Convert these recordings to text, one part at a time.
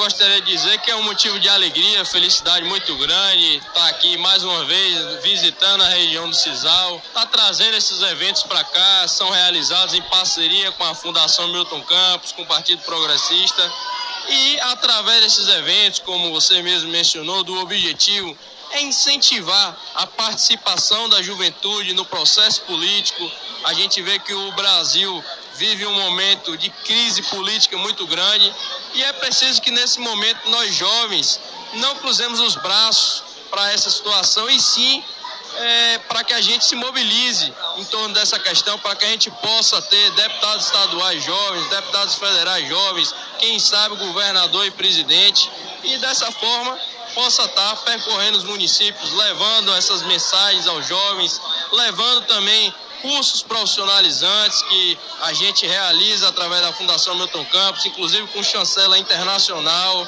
gostaria de dizer que é um motivo de alegria, felicidade muito grande estar aqui mais uma vez visitando a região do Sisal, tá trazendo esses eventos para cá, são realizados em parceria com a Fundação Milton Campos, com o Partido Progressista, e através desses eventos, como você mesmo mencionou, do objetivo é incentivar a participação da juventude no processo político. A gente vê que o Brasil vive um momento de crise política muito grande e é preciso que nesse momento nós jovens não cruzemos os braços para essa situação e sim para que a gente se mobilize em torno dessa questão, para que a gente possa ter deputados estaduais jovens, deputados federais jovens, quem sabe governador e presidente, e dessa forma possa estar percorrendo os municípios, levando essas mensagens aos jovens, levando também cursos profissionalizantes que a gente realiza através da Fundação Milton Campos, inclusive com chancela internacional,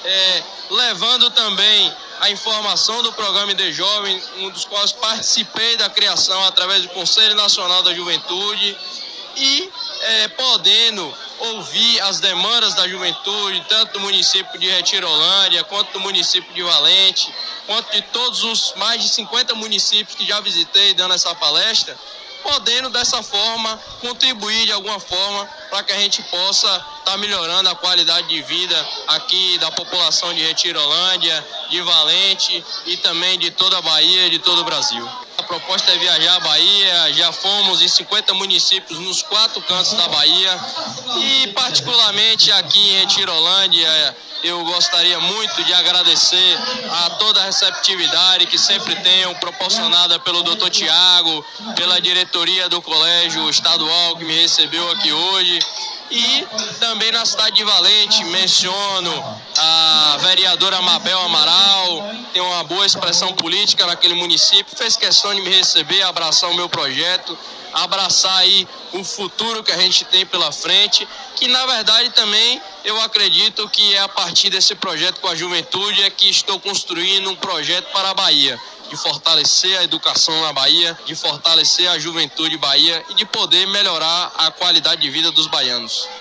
levando também a informação do programa ID Jovem, um dos quais participei da criação através do Conselho Nacional da Juventude, e podendo ouvir as demandas da juventude, tanto do município de Retirolândia, quanto do município de Valente, quanto de todos os mais de 50 municípios que já visitei dando essa palestra, podendo dessa forma contribuir de alguma forma para que a gente possa estar melhorando a qualidade de vida aqui da população de Retirolândia, de Valente e também de toda a Bahia e de todo o Brasil. A proposta é viajar à Bahia, já fomos em 50 municípios nos 4 cantos da Bahia e particularmente aqui em Retirolândia eu gostaria muito de agradecer a toda a receptividade que sempre tenham proporcionada pelo Dr. Tiago, pela diretoria do colégio estadual que me recebeu aqui hoje. E também na cidade de Valente, menciono a vereadora Mabel Amaral, tem uma boa expressão política naquele município, fez questão de me receber, abraçar o meu projeto, abraçar aí o futuro que a gente tem pela frente, que na verdade também eu acredito que é a partir desse projeto com a juventude é que estou construindo um projeto para a Bahia, de fortalecer a educação na Bahia, de fortalecer a juventude Bahia e de poder melhorar a qualidade de vida dos baianos.